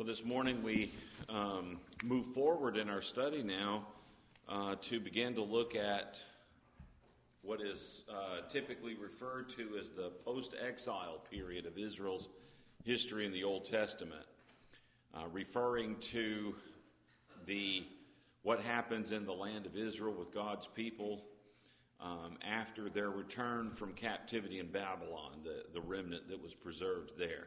Well, this morning we move forward in our study now to begin to look at what is typically referred to as the post-exile period of Israel's history in the Old Testament, referring to what happens in the land of Israel with God's people after their return from captivity in Babylon, the remnant that was preserved there.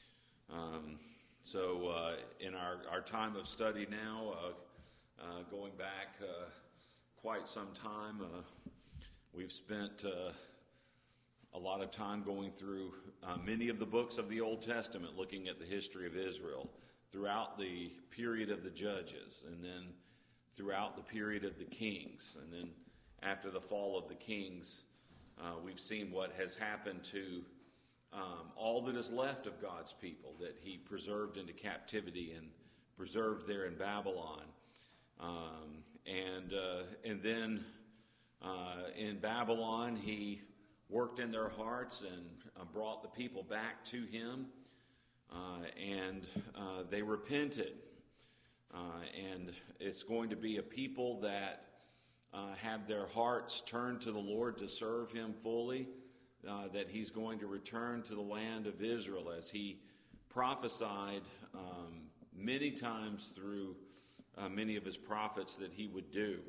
So in our time of study now, going back quite some time, we've spent a lot of time going through many of the books of the Old Testament, looking at the history of Israel throughout the period of the Judges, and then throughout the period of the Kings, and then after the fall of the Kings, we've seen what has happened to all that is left of God's people that he preserved into captivity and preserved there in Babylon. And then in Babylon, he worked in their hearts and brought the people back to him, and they repented. And it's going to be a people that have their hearts turned to the Lord to serve him fully, that he's going to return to the land of Israel as he prophesied many times through many of his prophets that he would do.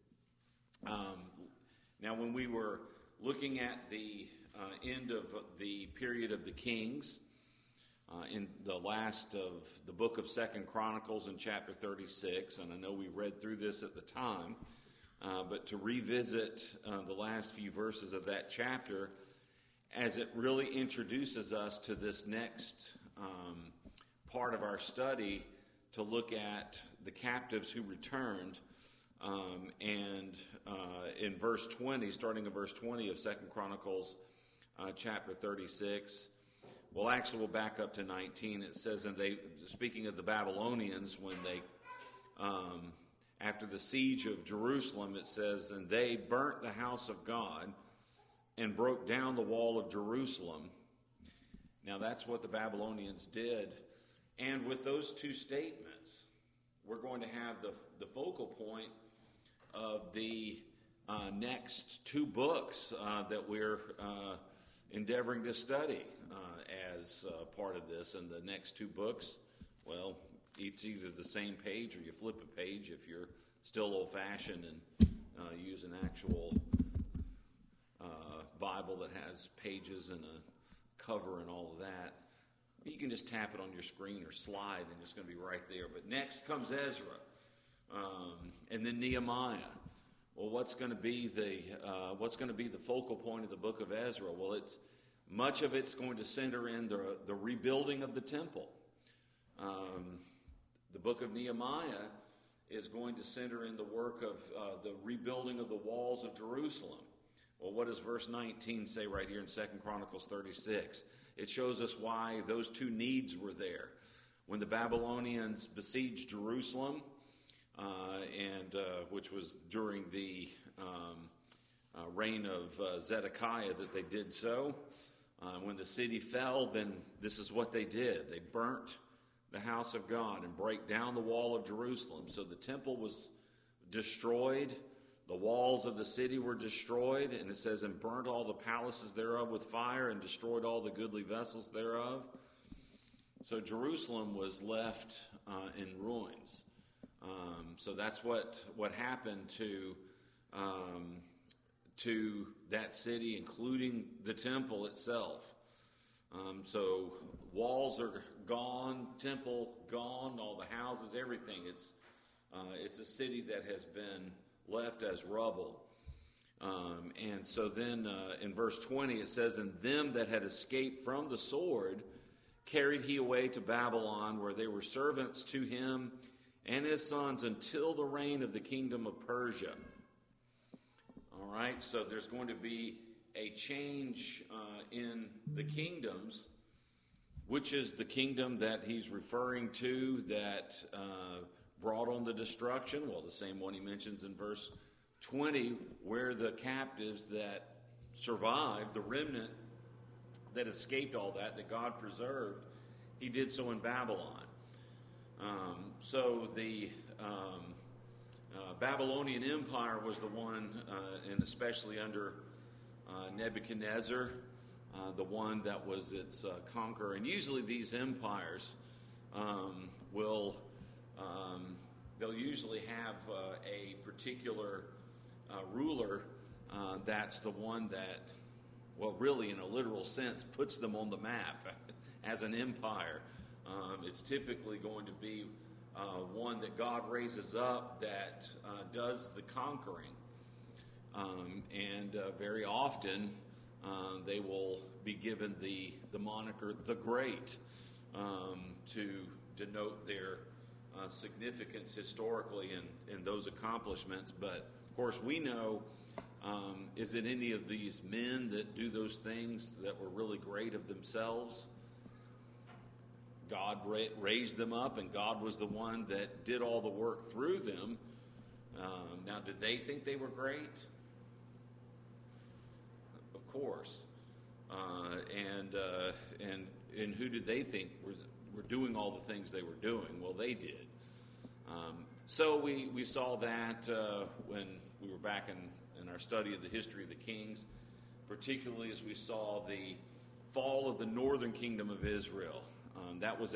Now, when we were looking at the end of the period of the Kings, in the last of the book of 2 Chronicles in chapter 36, and I know we read through this at the time, but to revisit the last few verses of that chapter, as it really introduces us to this next part of our study to look at the captives who returned. And in verse 20, starting in verse 20 of 2 Chronicles chapter 36, well, actually we'll back up to 19. It says, and they, speaking of the Babylonians, when they, after the siege of Jerusalem, it says, and they burnt the house of God and broke down the wall of Jerusalem. Now that's what the Babylonians did. And with those two statements, we're going to have the focal point of the next two books that we're endeavoring to study as part of this. And the next two books, well, it's either the same page or you flip a page if you're still old-fashioned and use an actual Bible that has pages and a cover and all of that. You can just tap it on your screen or slide and it's going to be right there. But next comes Ezra, and then Nehemiah. Well, what's going to be the focal point of the book of Ezra? Well, much of it's going to center in the rebuilding of the temple. The book of Nehemiah is going to center in the work of the rebuilding of the walls of Jerusalem. Well, what does verse 19 say right here in 2 Chronicles 36? It shows us why those two needs were there. When the Babylonians besieged Jerusalem, which was during the reign of Zedekiah that they did so, when the city fell, then this is what they did. They burnt the house of God and break down the wall of Jerusalem. So the temple was destroyed. The walls of the city were destroyed, and it says, and burnt all the palaces thereof with fire, and destroyed all the goodly vessels thereof. So Jerusalem was left in ruins. So that's what happened to that city, including the temple itself. So walls are gone, temple gone, all the houses, everything. It's a city that has been left as rubble. And so then in verse 20 it says, and them that had escaped from the sword carried he away to Babylon, where they were servants to him and his sons until the reign of the kingdom of Persia. All right, so there's going to be a change in the kingdoms, which is the kingdom that he's referring to that brought on the destruction. Well, the same one he mentions in verse 20, where the captives that survived, the remnant that escaped all that God preserved, he did so in Babylon. So the Babylonian Empire was the one, and especially under Nebuchadnezzar, the one that was its conqueror. And usually these empires they'll usually have a particular ruler that's the one that, well, really in a literal sense, puts them on the map as an empire. It's typically going to be one that God raises up that does the conquering. And very often they will be given the moniker the Great to denote their significance historically in those accomplishments. But of course we know, is it any of these men that do those things that were really great of themselves? God raised them up, and God was the one that did all the work through them. Now, did they think they were great? Of course. And who did they think were doing all the things they were doing? Well, they did. So we saw that when we were back in our study of the history of the kings, particularly as we saw the fall of the northern kingdom of Israel. That was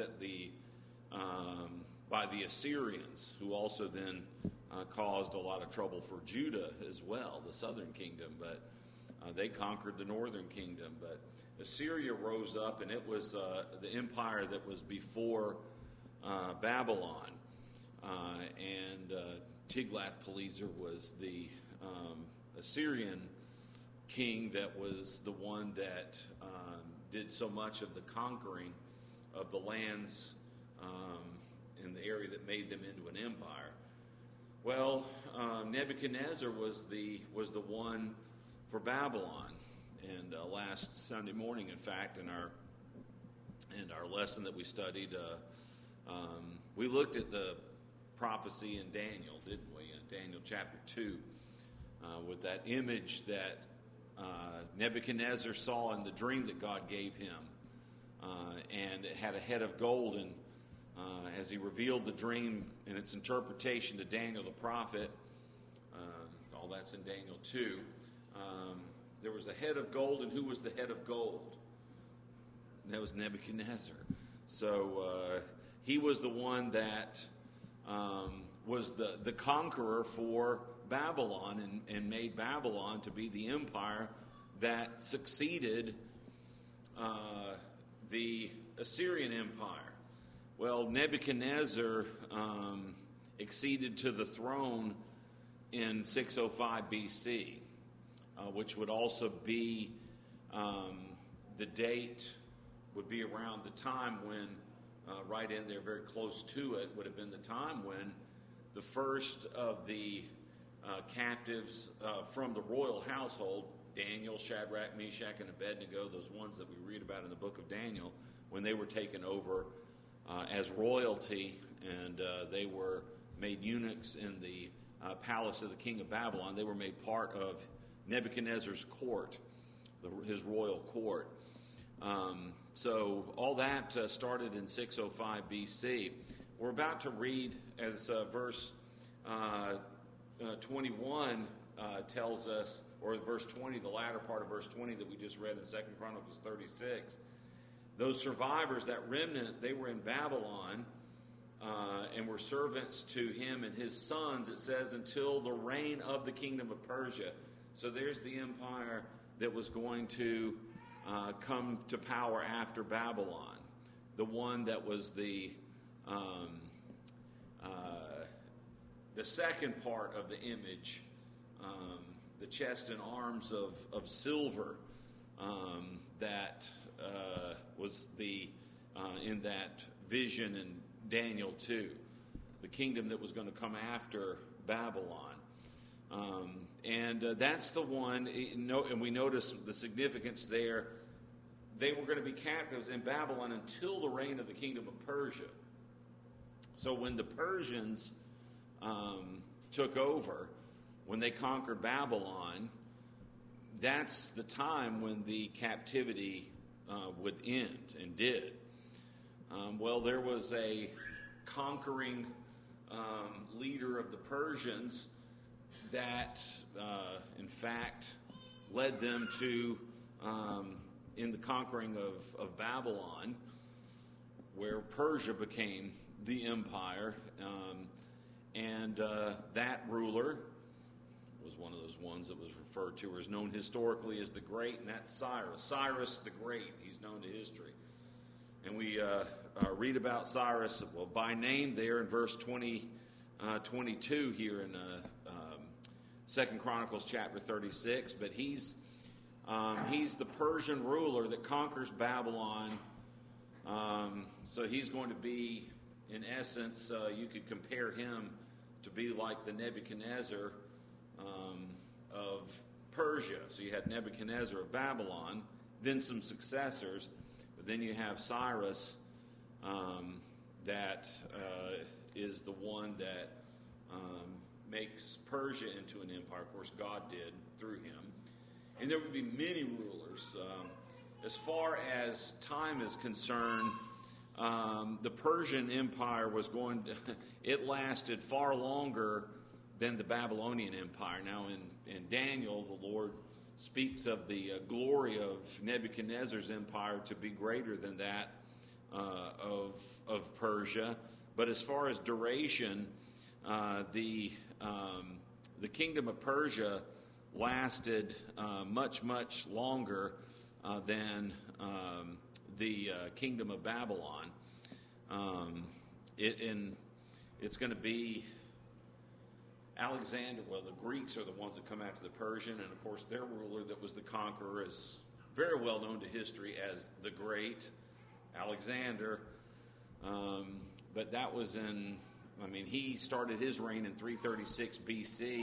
by the Assyrians, who also then caused a lot of trouble for Judah as well, the southern kingdom. But they conquered the northern kingdom. But Assyria rose up, and it was the empire that was before Babylon. And Tiglath-Pileser was the Assyrian king that was the one that did so much of the conquering of the lands in the area that made them into an empire. Well, Nebuchadnezzar was the one for Babylon. And last Sunday morning, in fact, in our lesson that we studied, we looked at the prophecy in Daniel, didn't we? In Daniel chapter 2, with that image that Nebuchadnezzar saw in the dream that God gave him. And it had a head of gold, and as he revealed the dream and its interpretation to Daniel the prophet, all that's in Daniel 2, there was a head of gold, and who was the head of gold? And that was Nebuchadnezzar. So he was the one that was the conqueror for Babylon and made Babylon to be the empire that succeeded the Assyrian Empire. Well, Nebuchadnezzar acceded to the throne in 605 BC, which would also be the date would be around the time when, right in there, very close to it, would have been the time when the first of the captives from the royal household, Daniel, Shadrach, Meshach, and Abednego, those ones that we read about in the book of Daniel, when they were taken over as royalty, and they were made eunuchs in the palace of the king of Babylon. They were made part of Nebuchadnezzar's court, his royal court. So all that started in 605 BC. We're about to read, as verse 21 tells us, or verse 20, the latter part of verse 20 that we just read in 2 Chronicles 36. Those survivors, that remnant, they were in Babylon and were servants to him and his sons, it says, until the reign of the kingdom of Persia. So there's the empire that was going to come to power after Babylon. The one that was the second part of the image, the chest and arms of silver that was in that vision in Daniel 2, the kingdom that was going to come after Babylon. And that's the one, and we notice the significance there. They were going to be captives in Babylon until the reign of the kingdom of Persia. So when the Persians took over, when they conquered Babylon, that's the time when the captivity would end, and did. Well, there was a conquering leader of the Persians that, in fact, led them to, in the conquering of Babylon, where Persia became the empire. And that ruler was one of those ones that was referred to or is known historically as the Great, and that's Cyrus. Cyrus the Great, he's known to history. And we read about Cyrus, well, by name there in verse 22 here in 2 Chronicles chapter 36. But he's the Persian ruler that conquers Babylon. So he's going to be, in essence, you could compare him to be like the Nebuchadnezzar of Persia. So you had Nebuchadnezzar of Babylon, then some successors, but then you have Cyrus that is the one that makes Persia into an empire. Of course, God did through him. And there would be many rulers. As far as time is concerned, the Persian Empire was going to, it lasted far longer than the Babylonian Empire. Now, in Daniel, the Lord speaks of the glory of Nebuchadnezzar's empire to be greater than that of Persia. But as far as duration, the kingdom of Persia lasted much, much longer than the kingdom of Babylon. It's going to be Alexander. Well, the Greeks are the ones that come after the Persian, and of course their ruler that was the conqueror is very well known to history as the Great Alexander. But that was he started his reign in 336 BC.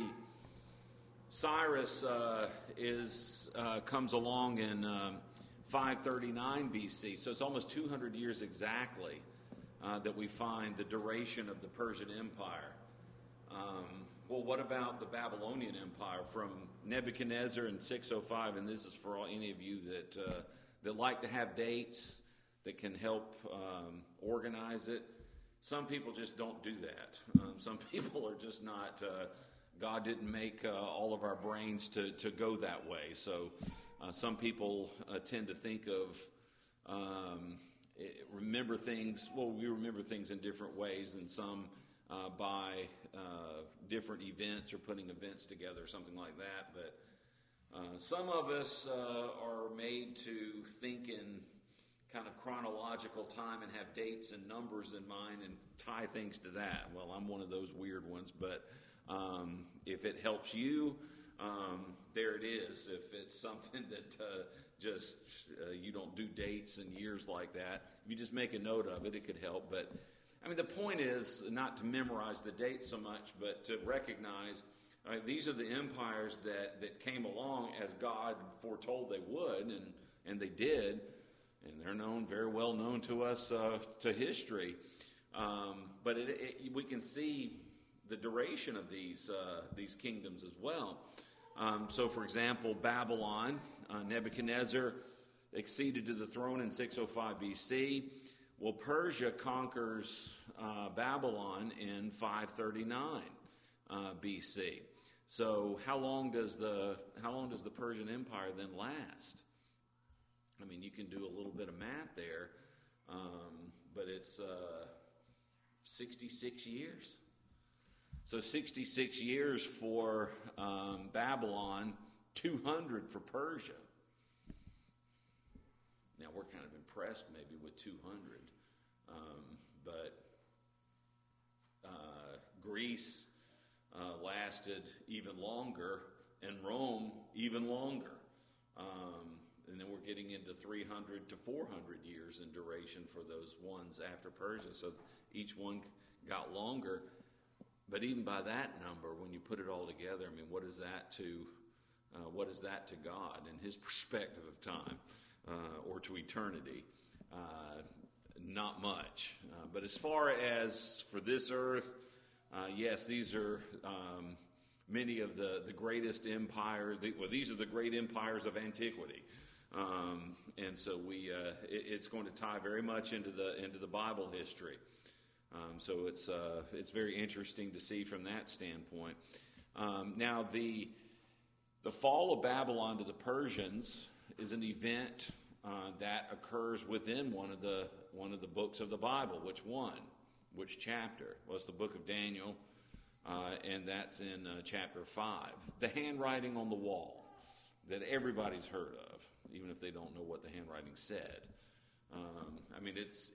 Cyrus comes along in 539 BC, so it's almost 200 years exactly that we find the duration of the Persian Empire. Well, what about the Babylonian Empire from Nebuchadnezzar in 605? And this is for any of you that like to have dates that can help organize it. Some people just don't do that. Some people are just not. God didn't make all of our brains to go that way. So some people tend to think of remember things. Well, we remember things in different ways, and some by different events or putting events together or something like that. But some of us are made to think in kind of chronological time and have dates and numbers in mind and tie things to that. Well, I'm one of those weird ones, but if it helps you, there it is. If it's something that just you don't do dates and years like that, if you just make a note of it, it could help. But the point is not to memorize the dates so much, but to recognize these are the empires that came along as God foretold they would, and they did, and they're very well known to us, to history. But we can see the duration of these kingdoms as well. So, for example, Babylon, Nebuchadnezzar acceded to the throne in 605 BC. Well, Persia conquers Babylon in 539 BC. So, how long does the Persian Empire then last? You can do a little bit of math there, but it's 66 years. So 66 years for Babylon, 200 for Persia. Now we're kind of impressed maybe with 200, but Greece lasted even longer, and Rome even longer. And then we're getting into 300 to 400 years in duration for those ones after Persia. So each one got longer. But even by that number, when you put it all together, what is that to God in His perspective of time or to eternity? Not much. But as far as for this earth, yes, these are many of the greatest empires. These are the great empires of antiquity. And so it's going to tie very much into the Bible history. So it's very interesting to see from that standpoint. Now the fall of Babylon to the Persians is an event that occurs within one of the books of the Bible. Which one? Which chapter? Well, it's the book of Daniel, and that's in chapter 5. The handwriting on the wall that everybody's heard of, even if they don't know what the handwriting said. I mean, it's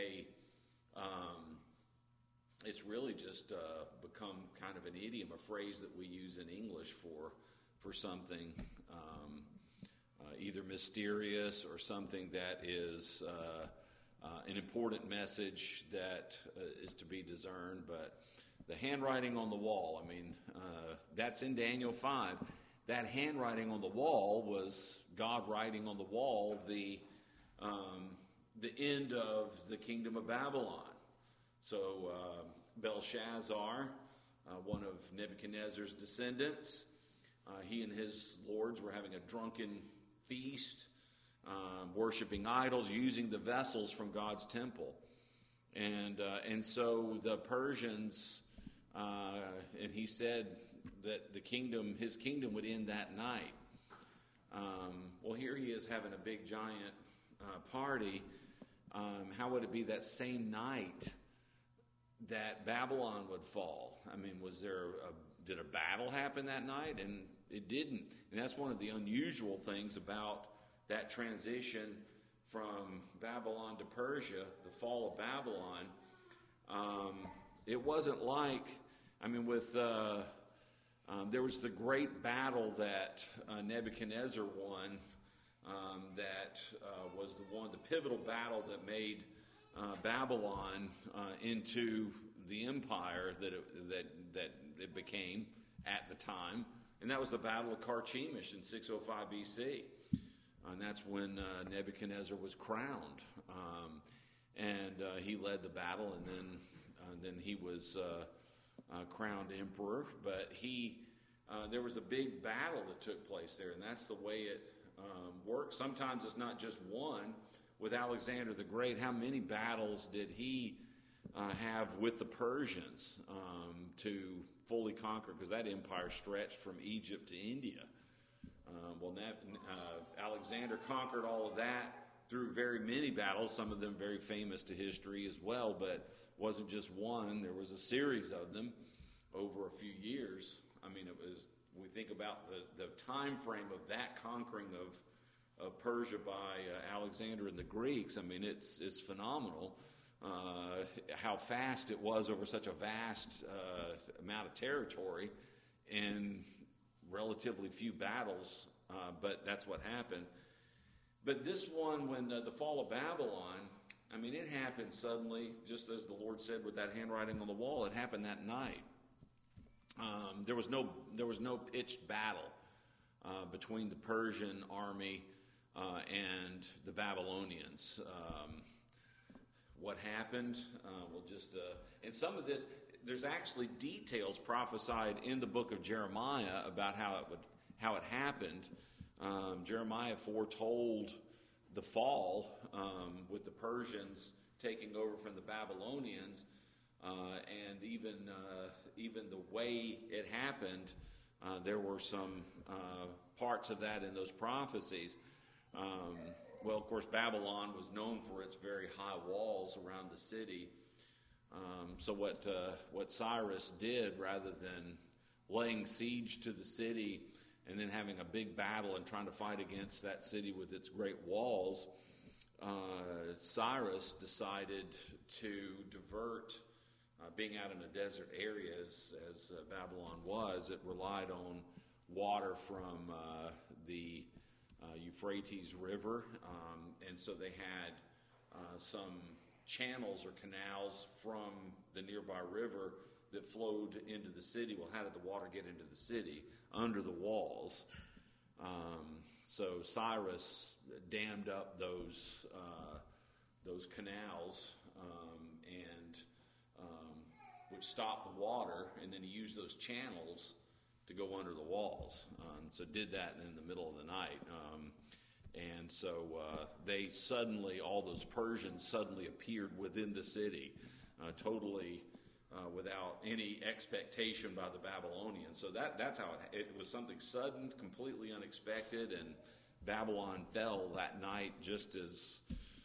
really just become kind of an idiom, a phrase that we use in English for something either mysterious or something that is an important message that is to be discerned. But the handwriting on the wall, I mean, that's in Daniel 5. That handwriting on the wall was God writing on the wall the end of the kingdom of Babylon. So Belshazzar, one of Nebuchadnezzar's descendants, he and his lords were having a drunken feast, worshiping idols, using the vessels from God's temple. And so the Persians, and he said that his kingdom would end that night. Well, here he is having a big giant party. How would it be that same night that Babylon would fall? I mean, did a battle happen that night? And it didn't. And that's one of the unusual things about that transition from Babylon to Persia, the fall of Babylon. It wasn't like, I mean, there was the great battle that Nebuchadnezzar won. That was the pivotal battle that made Babylon into the empire that it became at the time, and that was the Battle of Carchemish in 605 BC, and that's when Nebuchadnezzar was crowned, and he led the battle, and then he was crowned emperor. But there was a big battle that took place there, and that's the way it works. Sometimes it's not just one. With Alexander the Great, how many battles did he have with the Persians to fully conquer? Because that empire stretched from Egypt to India. Alexander conquered all of that through very many battles, some of them very famous to history as well, but it wasn't just one. There was a series of them over a few years. I mean, we think about the time frame of that conquering of Persia by Alexander and the Greeks. I mean, it's phenomenal how fast it was over such a vast amount of territory in relatively few battles, but that's what happened. But this one, when the fall of Babylon, I mean, it happened suddenly, just as the Lord said with that handwriting on the wall. It happened that night. There was no pitched battle between the Persian army and the Babylonians. What happened? And some of this, there's actually details prophesied in the book of Jeremiah about how it happened. Jeremiah foretold the fall with the Persians taking over from the Babylonians, and even the way it happened. There were some parts of that in those prophecies. Well, of course, Babylon was known for its very high walls around the city. So what Cyrus did, rather than laying siege to the city and then having a big battle and trying to fight against that city with its great walls, Cyrus decided to divert, being out in a desert area as Babylon was. It relied on water from the Euphrates River, and so they had some channels or canals from the nearby river that flowed into the city. Well, how did the water get into the city? Under the walls. So Cyrus dammed up those canals, and which stopped the water, and then he used those channels to go under the walls. So did that in the middle of the night. And so all those Persians suddenly appeared within the city. totally without any expectation by the Babylonians. So that's how it was something sudden, completely unexpected, and Babylon fell that night just as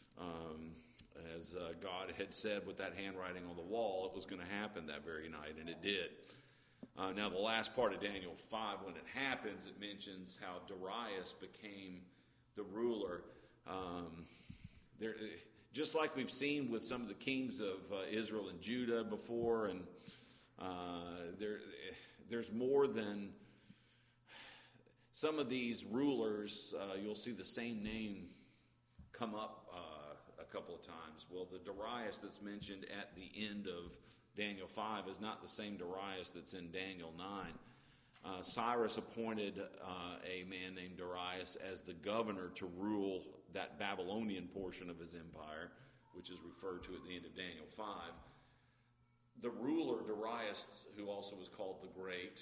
God had said with that handwriting on the wall. It was going to happen that very night, and it did. Now, the last part of Daniel 5, when it happens, it mentions how Darius became the ruler. Just like we've seen with some of the kings of Israel and Judah before, and there's more than some of these rulers. You'll see the same name come up a couple of times. Well, the Darius that's mentioned at the end of Daniel 5 is not the same Darius that's in Daniel 9. Cyrus appointed a man named Darius as the governor to rule that Babylonian portion of his empire, which is referred to at the end of Daniel 5. The ruler Darius, who also was called the Great,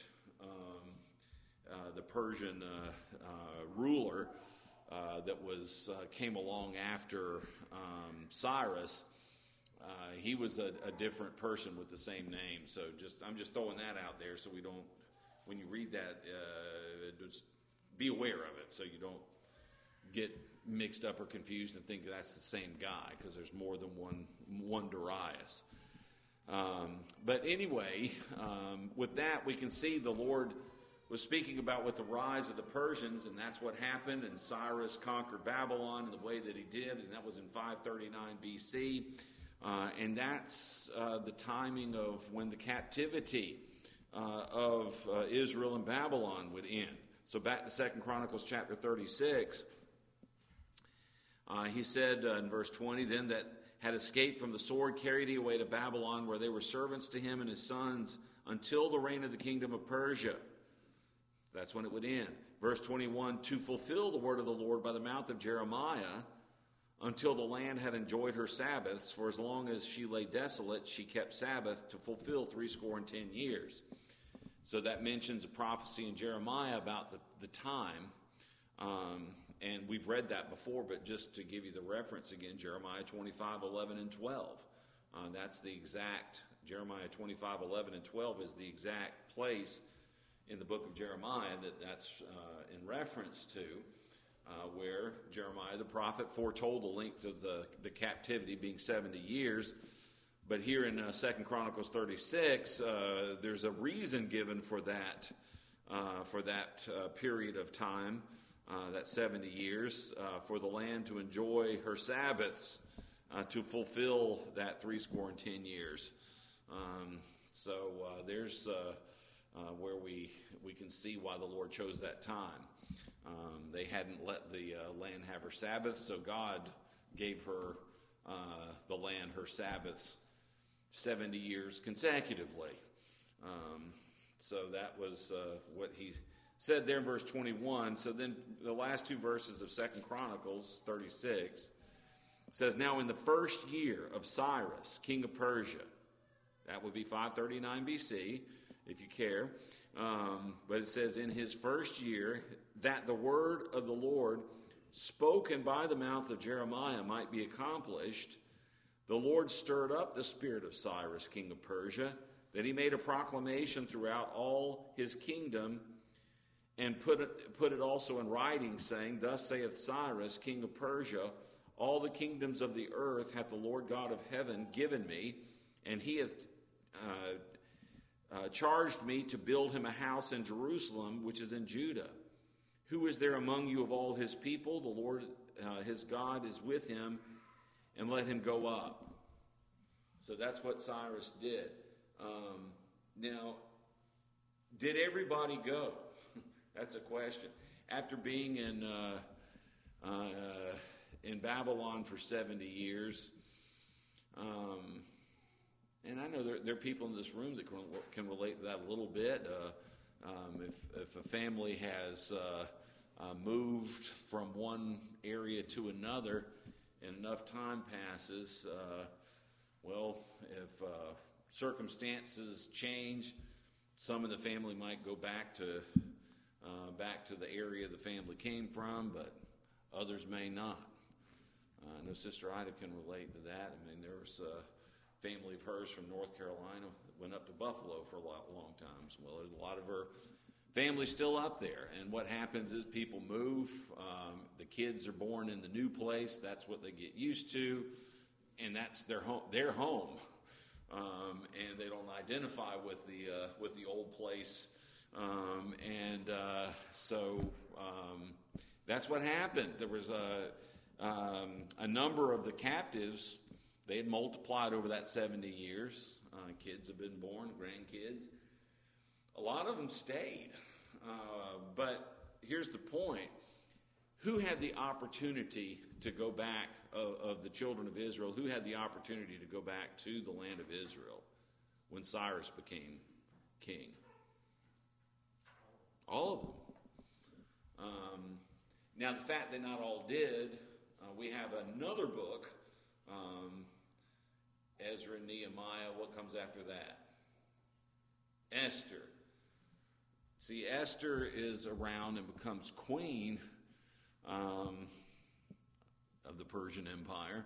the Persian ruler that came along after Cyrus, he was a different person with the same name. So I'm just throwing that out there so we don't, when you read that, just be aware of it so you don't get mixed up or confused and think that's the same guy, because there's more than one Darius. But anyway, with that, we can see the Lord was speaking about with the rise of the Persians, and that's what happened, and Cyrus conquered Babylon in the way that he did, and that was in 539 BC. And that's the timing of when the captivity of Israel and Babylon would end. So back to 2 Chronicles chapter 36, he said in verse 20, then that had escaped from the sword carried he away to Babylon, where they were servants to him and his sons until the reign of the kingdom of Persia. That's when it would end. Verse 21, to fulfill the word of the Lord by the mouth of Jeremiah, until the land had enjoyed her Sabbaths, for as long as she lay desolate, she kept Sabbath to fulfill 10 years. So that mentions a prophecy in Jeremiah about the time. And we've read that before, but just to give you the reference again, Jeremiah 25, 11, and 12. That's the exact, Jeremiah 25, 11, and 12 is the exact place in the book of Jeremiah that's in reference to, where Jeremiah the prophet foretold the length of the captivity being 70 years. But here in 2 Chronicles 36, there's a reason given for that period of time, that 70 years, for the land to enjoy her Sabbaths, to fulfill that 10 years. So there's where we can see why the Lord chose that time. They hadn't let the land have her Sabbath, so God gave her the land her Sabbaths 70 years consecutively. So that was what he said there in verse 21. So then the last two verses of 2 Chronicles 36 says, now in the first year of Cyrus, king of Persia, that would be 539 BC, if you care. But it says, in his first year, that the word of the Lord spoken by the mouth of Jeremiah might be accomplished, the Lord stirred up the spirit of Cyrus, king of Persia, that he made a proclamation throughout all his kingdom, and put it also in writing, saying, thus saith Cyrus, king of Persia, all the kingdoms of the earth hath the Lord God of heaven given me, and he hath charged me to build him a house in Jerusalem, which is in Judah. Who is there among you of all his people? The Lord his God is with him, and let him go up. So that's what Cyrus did. Now, did everybody go? That's a question. After being in Babylon for 70 years, and I know there are people in this room that can relate to that a little bit. If a family has moved from one area to another and enough time passes, if circumstances change, some of the family might go back to the area the family came from, but others may not. I know Sister Ida can relate to that. I mean, there was family of hers from North Carolina went up to Buffalo for a long time. Well, there's a lot of her family still up there. And what happens is people move. The kids are born in the new place. That's what they get used to. And that's their home. And they don't identify with the old place. So that's what happened. There was a number of the captives. They had multiplied over that 70 years. Kids have been born, grandkids. A lot of them stayed. But here's the point. Who had the opportunity to go back, of the children of Israel, who had the opportunity to go back to the land of Israel when Cyrus became king? All of them. Now, the fact that not all did, we have another book, Ezra and Nehemiah. What comes after that? Esther. See, Esther is around and becomes queen of the Persian Empire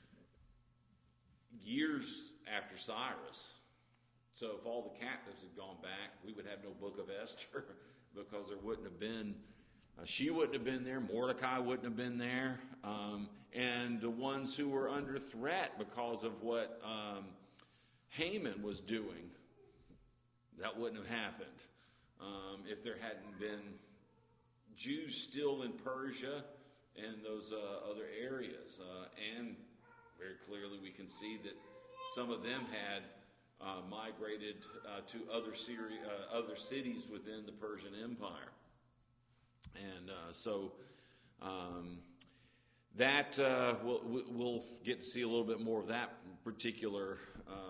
years after Cyrus. So if all the captives had gone back, we would have no book of Esther because there wouldn't have been, she wouldn't have been there, Mordecai wouldn't have been there, and the ones who were under threat because of what Haman was doing, that wouldn't have happened. If there hadn't been Jews still in Persia and those other areas. And very clearly we can see that some of them had migrated to other cities within the Persian Empire. And that we'll get to see a little bit more of that particular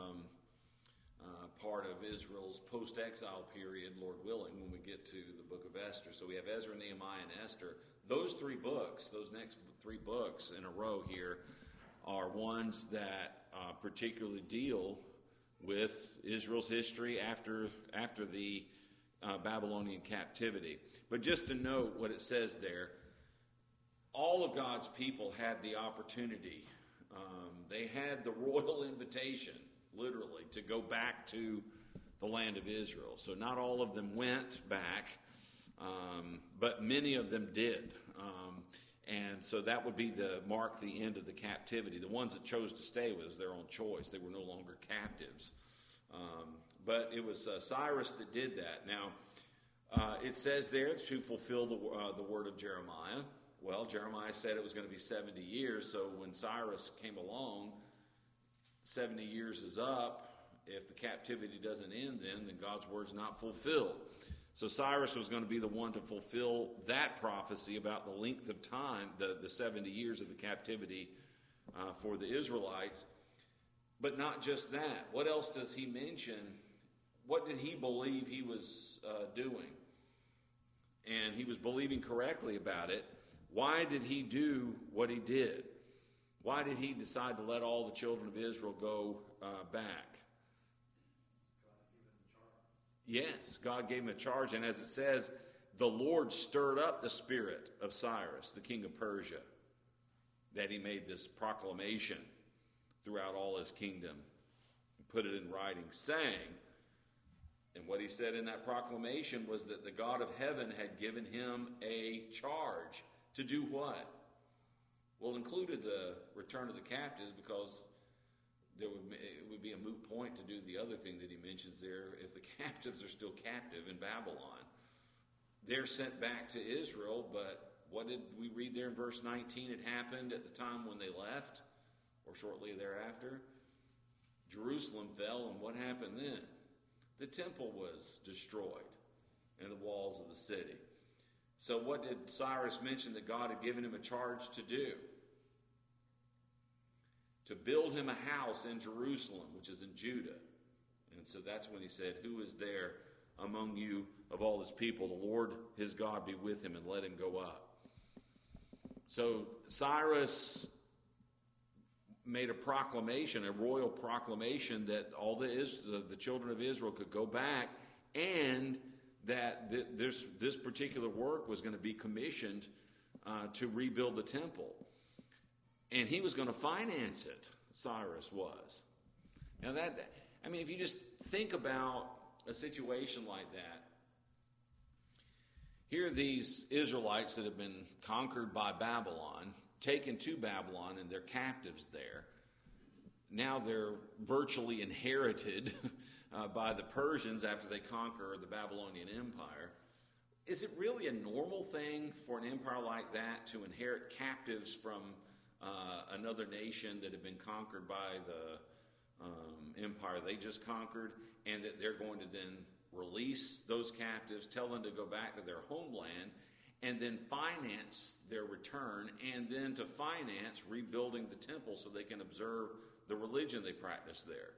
part of Israel's post-exile period, Lord willing, when we get to the book of Esther. So we have Ezra, Nehemiah, and Esther. Those three books, those next three books in a row here, are ones that particularly deal with Israel's history after the Babylonian captivity. But just to note what it says there, all of God's people had the opportunity. They had the royal invitation, literally, to go back to the land of Israel. So not all of them went back, but many of them did. And so that would be mark the end of the captivity. The ones that chose to stay was their own choice. They were no longer captives. But it was Cyrus that did that. Now, it says there to fulfill the word of Jeremiah. Well, Jeremiah said it was going to be 70 years. So when Cyrus came along, 70 years is up. If the captivity doesn't end then God's word's not fulfilled. So Cyrus was going to be the one to fulfill that prophecy about the length of time, the 70 years of the captivity for the Israelites. But not just that. What else does he mention? What did he believe he was doing? And he was believing correctly about it. Why did he do what he did? Why did he decide to let all the children of Israel go back? Yes, God gave him a charge. And as it says, the Lord stirred up the spirit of Cyrus, the king of Persia, that he made this proclamation throughout all his kingdom and put it in writing, saying, and what he said in that proclamation was that the God of heaven had given him a charge to do what? Well, included the return of the captives, because it would be a moot point to do the other thing that he mentions there. If the captives are still captive in Babylon, they're sent back to Israel. But what did we read there in verse 19? It happened at the time when they left, or shortly thereafter. Jerusalem fell, and what happened then? The temple was destroyed and the walls of the city. So what did Cyrus mention that God had given him a charge to do? To build him a house in Jerusalem, which is in Judah. And so that's when he said, who is there among you of all his people? The Lord his God be with him, and let him go up. So Cyrus made a proclamation, a royal proclamation, that all the children of Israel could go back, and that this particular work was going to be commissioned to rebuild the temple. And he was going to finance it, Cyrus was. Now if you just think about a situation like that, here are these Israelites that have been conquered by Babylon, taken to Babylon, and they're captives there. Now they're virtually inherited by the Persians after they conquer the Babylonian Empire. Is it really a normal thing for an empire like that to inherit captives from another nation that had been conquered by the empire they just conquered, and that they're going to then release those captives, tell them to go back to their homeland, and then finance their return, and then to finance rebuilding the temple so they can observe the religion they practice there?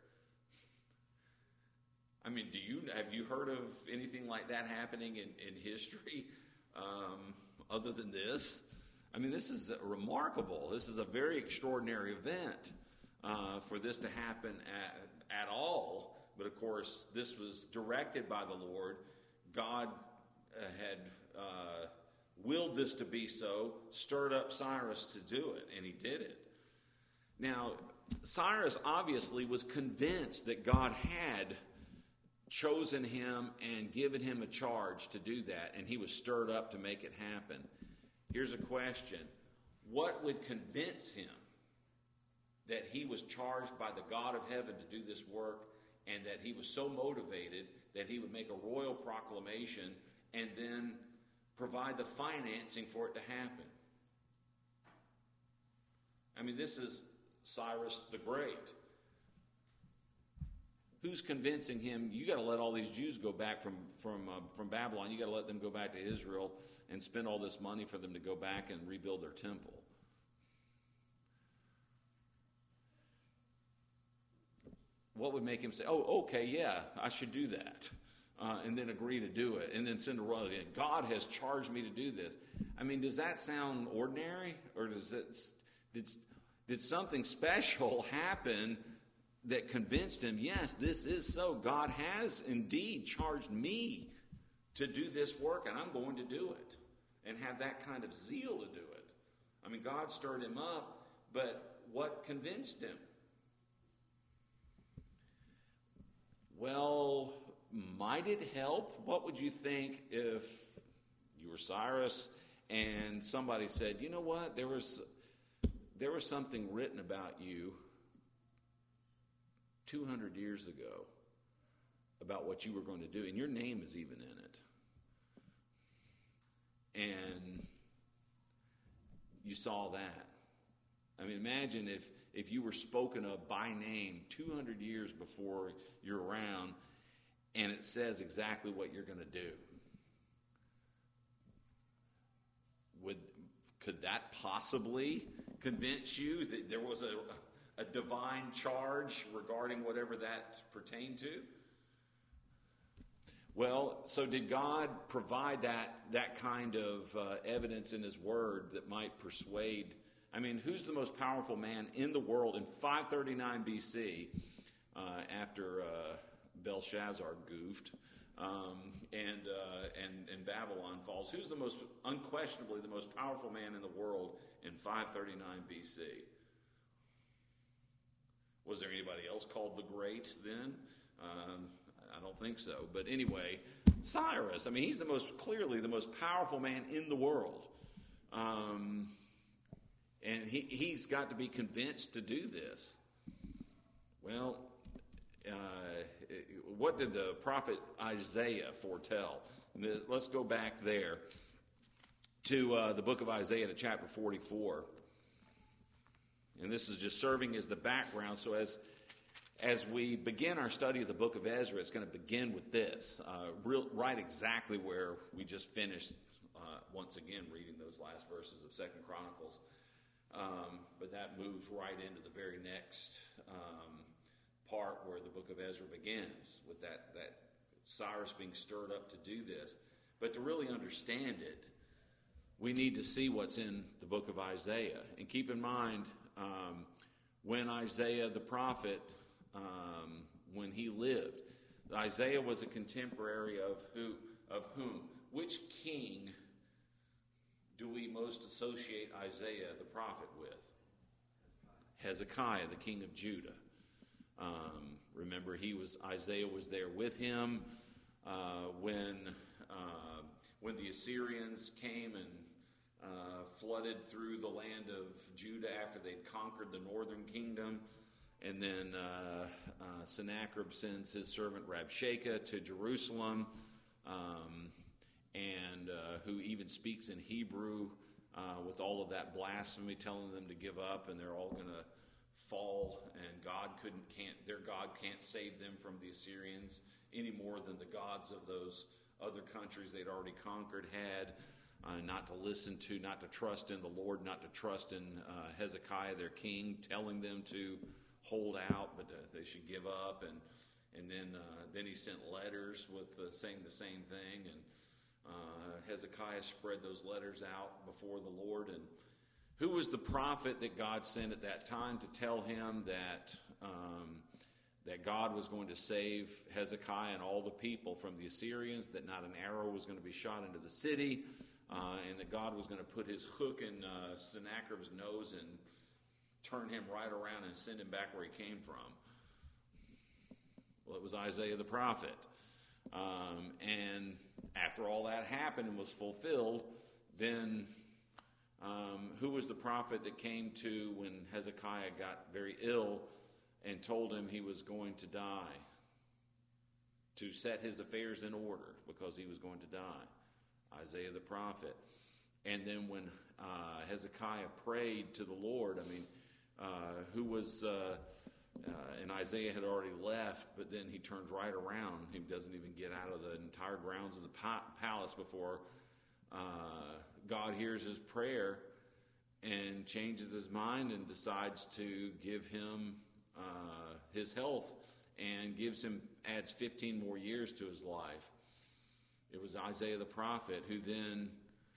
I mean, have you heard of anything like that happening in history other than this? I mean, this is remarkable. This is a very extraordinary event for this to happen at all. But of course, this was directed by the Lord. God had willed this to be so, stirred up Cyrus to do it, and he did it. Now, Cyrus obviously was convinced that God had chosen him and given him a charge to do that, and he was stirred up to make it happen. Here's a question. What would convince him that he was charged by the God of heaven to do this work, and that he was so motivated that he would make a royal proclamation and then provide the financing for it to happen? I mean, this is Cyrus the Great. Who's convincing him, you got to let all these Jews go back from Babylon. You got to let them go back to Israel and spend all this money for them to go back and rebuild their temple. What would make him say, oh, okay, yeah, I should do that, and then agree to do it, and then send a royal in? God has charged me to do this. I mean, does that sound ordinary, or did something special happen that convinced him, yes, this is so? God has indeed charged me to do this work, and I'm going to do it, and have that kind of zeal to do it. I mean, God stirred him up, but what convinced him? Well, might it help? What would you think if you were Cyrus and somebody said, you know what, there was something written about you 200 years ago about what you were going to do, and your name is even in it, and you saw that? I mean, imagine if you were spoken of by name 200 years before you're around, and it says exactly what you're going to do. Could that possibly convince you that there was a divine charge regarding whatever that pertained to? Well, so did God provide that kind of evidence in His Word that might persuade? I mean, who's the most powerful man in the world in 539 BC after Belshazzar goofed and Babylon falls? Who's unquestionably the most powerful man in the world in 539 BC? Was there anybody else called the Great then? I don't think so. But anyway, Cyrus, I mean, he's clearly the most powerful man in the world. And he's got to be convinced to do this. Well, what did the prophet Isaiah foretell? Let's go back there to the book of Isaiah, to chapter 44. And this is just serving as the background. So as we begin our study of the book of Ezra, it's going to begin with this, right exactly where we just finished, once again, reading those last verses of 2 Chronicles. But that moves right into the very next part where the book of Ezra begins, with that Cyrus being stirred up to do this. But to really understand it, we need to see what's in the book of Isaiah. And keep in mind, when Isaiah the prophet, when he lived, Isaiah was a contemporary of whom? Which king do we most associate Isaiah the prophet with? Hezekiah, the king of Judah. Remember, Isaiah was there with him when the Assyrians came and flooded through the land of Judah after they'd conquered the northern kingdom. And then Sennacherib sends his servant Rabshakeh to Jerusalem, and who even speaks in Hebrew with all of that blasphemy, telling them to give up, and they're all going to fall, and their God can't save them from the Assyrians any more than the gods of those other countries they'd already conquered had. Not to listen to, not to trust in the Lord, not to trust in Hezekiah, their king, telling them to hold out, but they should give up. And then he sent letters with saying the same thing. And Hezekiah spread those letters out before the Lord. And who was the prophet that God sent at that time to tell him that God was going to save Hezekiah and all the people from the Assyrians, that not an arrow was going to be shot into the city, and that God was going to put his hook in Sennacherib's nose and turn him right around and send him back where he came from? Well, it was Isaiah the prophet. And after all that happened and was fulfilled, then who was the prophet that came to when Hezekiah got very ill and told him he was going to die, to set his affairs in order because he was going to die? Isaiah the prophet. And then when Hezekiah prayed to the Lord, who was, and Isaiah had already left, but then he turns right around. He doesn't even get out of the entire grounds of the palace before God hears his prayer and changes his mind and decides to give him his health and adds 15 more years to his life. It was Isaiah the prophet who then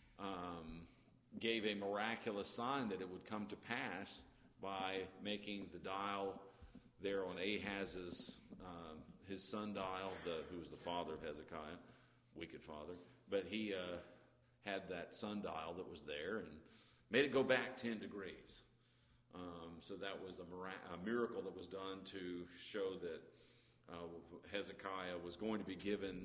gave a miraculous sign that it would come to pass by making the dial there on Ahaz's, his sundial, who was the father of Hezekiah, wicked father. But he had that sundial that was there and made it go back 10 degrees. So that was a miracle that was done to show that Hezekiah was going to be given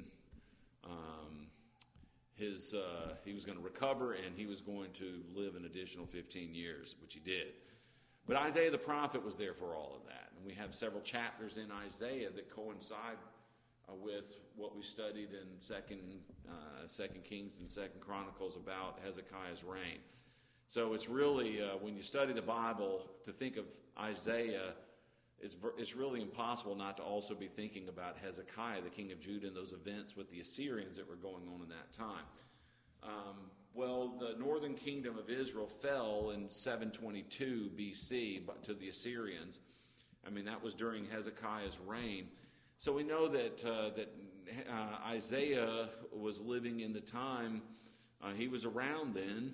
he was going to recover, and he was going to live an additional 15 years, which he did. But Isaiah the prophet was there for all of that. And we have several chapters in Isaiah that coincide with what we studied in Second Kings and Second Chronicles about Hezekiah's reign. So it's really, when you study the Bible, to think of Isaiah, it's really impossible not to also be thinking about Hezekiah, the king of Judah, and those events with the Assyrians that were going on in that time. The northern kingdom of Israel fell in 722 BC to the Assyrians. That was during Hezekiah's reign. So we know that Isaiah was living in the time, he was around then,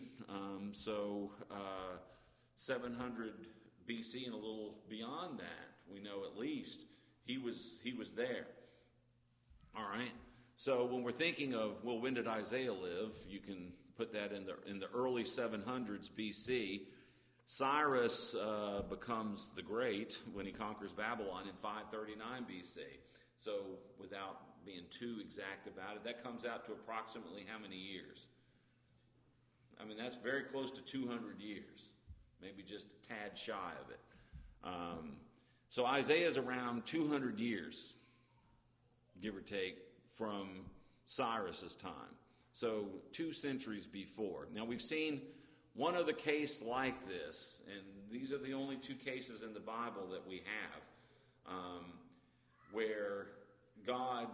700 BC and a little beyond that, we know at least he was there. All right. So when we're thinking of, when did Isaiah live? You can put that in the early 700s BC. Cyrus becomes the Great when he conquers Babylon in 539 BC. So without being too exact about it, that comes out to approximately how many years? That's very close to 200 years, maybe just a tad shy of it. So Isaiah's around 200 years, give or take, from Cyrus's time. So 2 centuries before. Now we've seen one other case like this, and these are the only 2 cases in the Bible that we have, where God,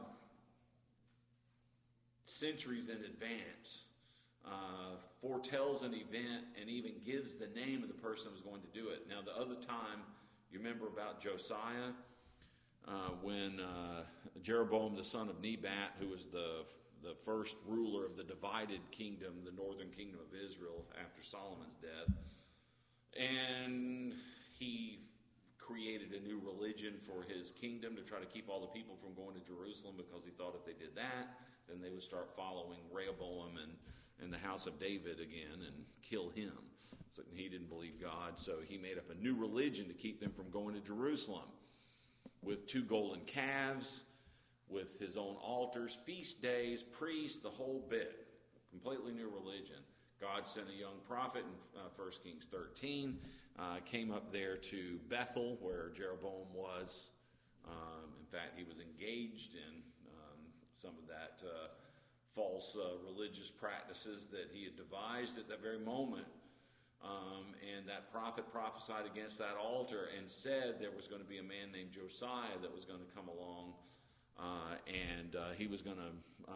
centuries in advance, foretells an event and even gives the name of the person who's going to do it. Now the other time, you remember about Josiah, when Jeroboam the son of Nebat, who was the first ruler of the divided kingdom, the northern kingdom of Israel after Solomon's death, and he created a new religion for his kingdom to try to keep all the people from going to Jerusalem, because he thought if they did that, then they would start following Rehoboam and the house of David again and kill him. So he didn't believe God, so he made up a new religion to keep them from going to Jerusalem. with 2 golden calves, with his own altars, feast days, priests, the whole bit. Completely new religion. God sent a young prophet in 1 Kings 13, came up there to Bethel where Jeroboam was. In fact, he was engaged in some of that false religious practices that he had devised at that very moment. And that prophet prophesied against that altar and said there was going to be a man named Josiah that was going to come along, and he was going to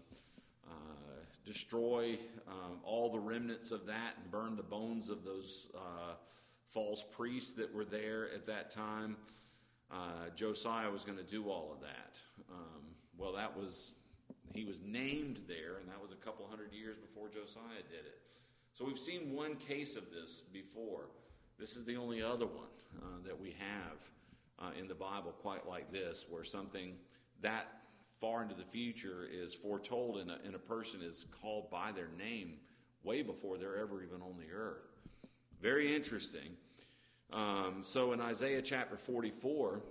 destroy all the remnants of that and burn the bones of those false priests that were there at that time. Josiah was going to do all of that. Well, he was named there, and that was a couple hundred years before Josiah did it. So we've seen one case of this before. This is the only other one that we have in the Bible quite like this, where something that far into the future is foretold and a person is called by their name way before they're ever even on the earth. Very interesting. So in Isaiah chapter 44,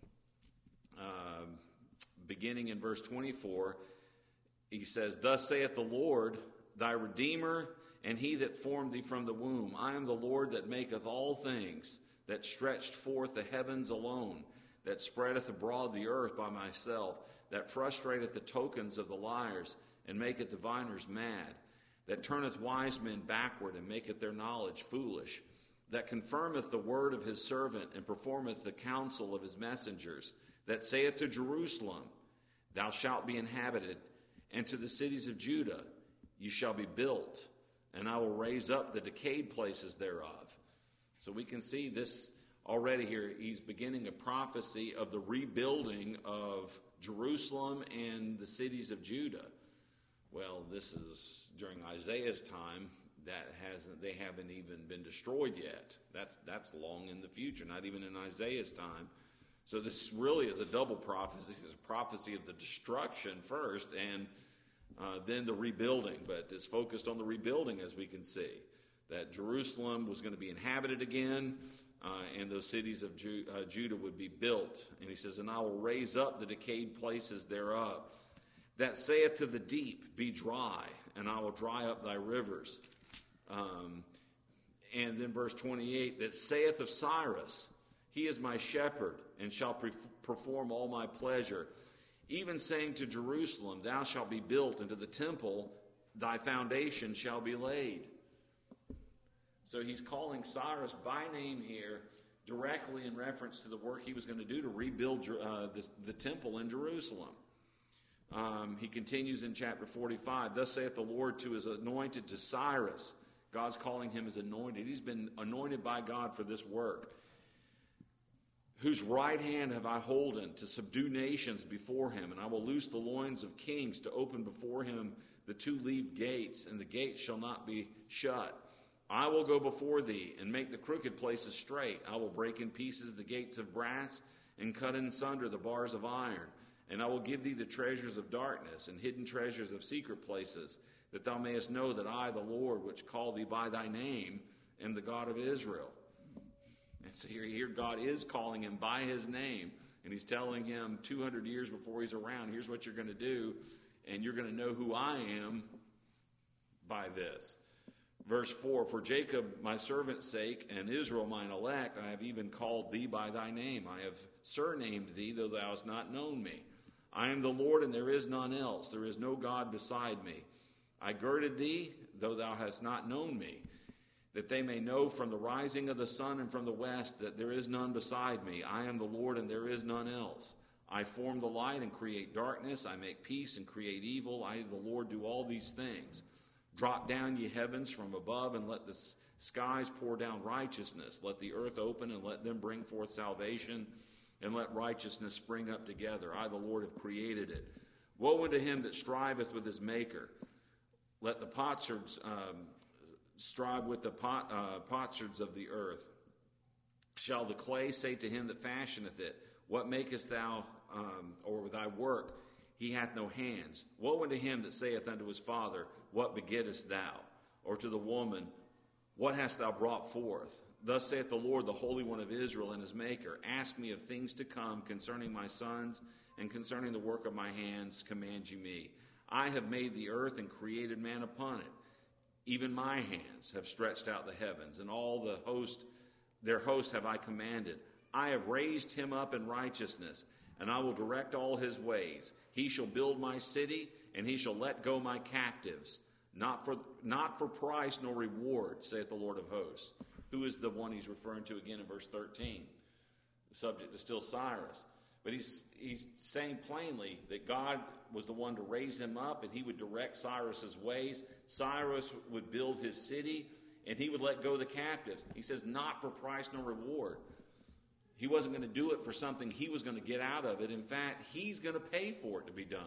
beginning in verse 24, he says, "Thus saith the Lord, thy Redeemer, and he that formed thee from the womb. I am the Lord that maketh all things, that stretched forth the heavens alone, that spreadeth abroad the earth by myself, that frustrateth the tokens of the liars, and maketh diviners mad, that turneth wise men backward, and maketh their knowledge foolish, that confirmeth the word of his servant, and performeth the counsel of his messengers, that saith to Jerusalem, thou shalt be inhabited, and to the cities of Judah, you shall be built, and I will raise up the decayed places thereof." So we can see this already here. He's beginning a prophecy of the rebuilding of Jerusalem and the cities of Judah. Well, this is during Isaiah's time. They haven't even been destroyed yet. That's long in the future, not even in Isaiah's time. So this really is a double prophecy. It's a prophecy of the destruction first, and then the rebuilding. But it's focused on the rebuilding, as we can see, that Jerusalem was going to be inhabited again, and those cities of Judah would be built. And he says, "And I will raise up the decayed places thereof, that saith to the deep, be dry, and I will dry up thy rivers." And then verse 28, "that saith of Cyrus, he is my shepherd, and shall perform all my pleasure. Even saying to Jerusalem, thou shalt be built, and to the temple thy foundation shall be laid." So he's calling Cyrus by name here, directly in reference to the work he was going to do to rebuild the temple in Jerusalem. He continues in chapter 45, "Thus saith the Lord to his anointed, to Cyrus." God's calling him his anointed. He's been anointed by God for this work. "Whose right hand have I holden to subdue nations before him, and I will loose the loins of kings, to open before him the two-leaved gates, and the gates shall not be shut. I will go before thee, and make the crooked places straight. I will break in pieces the gates of brass, and cut in sunder the bars of iron. And I will give thee the treasures of darkness, and hidden treasures of secret places, that thou mayest know that I, the Lord, which call thee by thy name, am the God of Israel." And so here God is calling him by his name, and he's telling him 200 years before he's around, here's what you're going to do, and you're going to know who I am by this. Verse 4, "For Jacob my servant's sake, and Israel mine elect, I have even called thee by thy name. I have surnamed thee, though thou hast not known me. I am the Lord, and there is none else. There is no God beside me. I girded thee, though thou hast not known me, that they may know from the rising of the sun and from the west that there is none beside me. I am the Lord, and there is none else. I form the light and create darkness. I make peace and create evil. I, the Lord, do all these things. Drop down, ye heavens, from above, and let the skies pour down righteousness. Let the earth open, and let them bring forth salvation, and let righteousness spring up together. I, the Lord, have created it. Woe unto him that striveth with his maker. Let the potsherds strive with the potsherds of the earth. Shall the clay say to him that fashioneth it, what makest thou, or thy work? He hath no hands. Woe unto him that saith unto his father, what begettest thou? Or to the woman, what hast thou brought forth? Thus saith the Lord, the Holy One of Israel and his Maker, ask me of things to come concerning my sons, and concerning the work of my hands command you me. I have made the earth and created man upon it. Even my hands have stretched out the heavens, and all their host have I commanded. I have raised him up in righteousness, and I will direct all his ways. He shall build my city, and he shall let go my captives, not for price nor reward, saith the Lord of hosts. Who is the one he's referring to again in verse 13? The subject is still Cyrus. But he's saying plainly that God was the one to raise him up, and he would direct Cyrus's ways. Cyrus would build his city, and he would let go the captives. He says, not for price nor reward. He wasn't going to do it for something he was going to get out of it. In fact, he's going to pay for it to be done.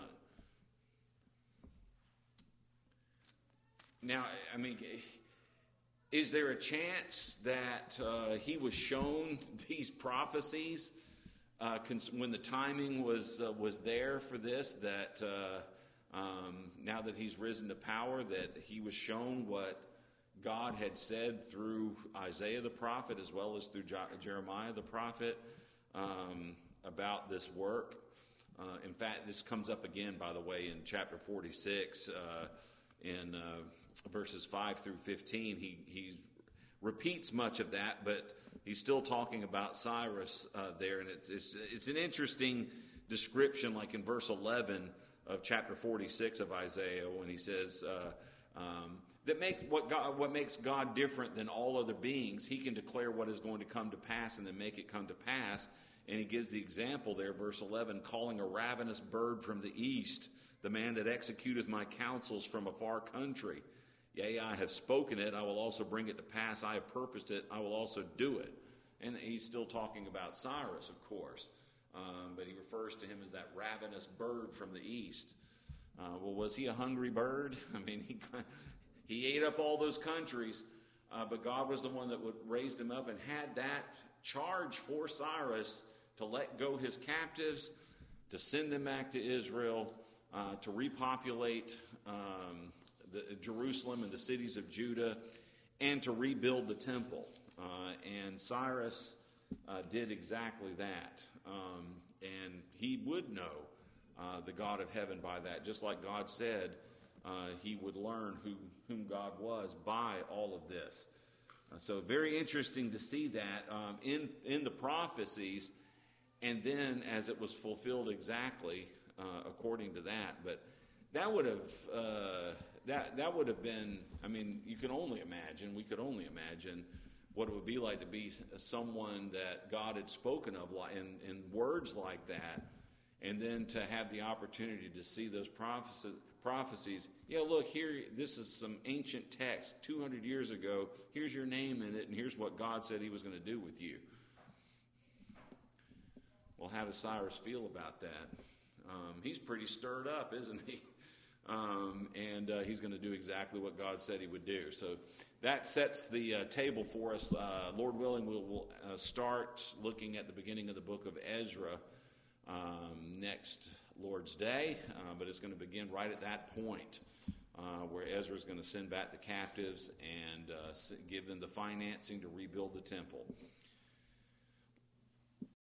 Now, I mean, is there a chance that he was shown these prophecies when the timing was there for this, that now that he's risen to power, that he was shown what God had said through Isaiah the prophet as well as through Jeremiah the prophet about this work? In fact, this comes up again, by the way, in chapter 46 in verses 5 through 15. He repeats much of that, but he's still talking about Cyrus there, and it's an interesting description, like in verse 11 of chapter 46 of Isaiah, when he says what makes God different than all other beings. He can declare what is going to come to pass and then make it come to pass. And he gives the example there, verse 11, calling a ravenous bird from the east, the man that executeth my counsels from a far country. Yea, I have spoken it, I will also bring it to pass. I have purposed it, I will also do it. And he's still talking about Cyrus, of course. But he refers to him as that ravenous bird from the east. Well, was he a hungry bird? I mean, he ate up all those countries. But God was the one that raised him up and had that charge for Cyrus to let go his captives, to send them back to Israel, to repopulate Jerusalem and the cities of Judah, and to rebuild the temple. And Cyrus did exactly that. And he would know the God of heaven by that. Just like God said, he would learn whom God was by all of this. So very interesting to see that in the prophecies, and then as it was fulfilled exactly according to that. But that would have that would have been, I mean, we could only imagine what it would be like to be someone that God had spoken of in words like that, and then to have the opportunity to see those prophecies. Yeah, look, here, this is some ancient text 200 years ago. Here's your name in it, and here's what God said he was going to do with you. Well, how does Cyrus feel about that? He's pretty stirred up, isn't he? And he's going to do exactly what God said he would do. So that sets the table for us. Lord willing, we'll start looking at the beginning of the book of Ezra next Lord's Day, but it's going to begin right at that point where Ezra is going to send back the captives and give them the financing to rebuild the temple.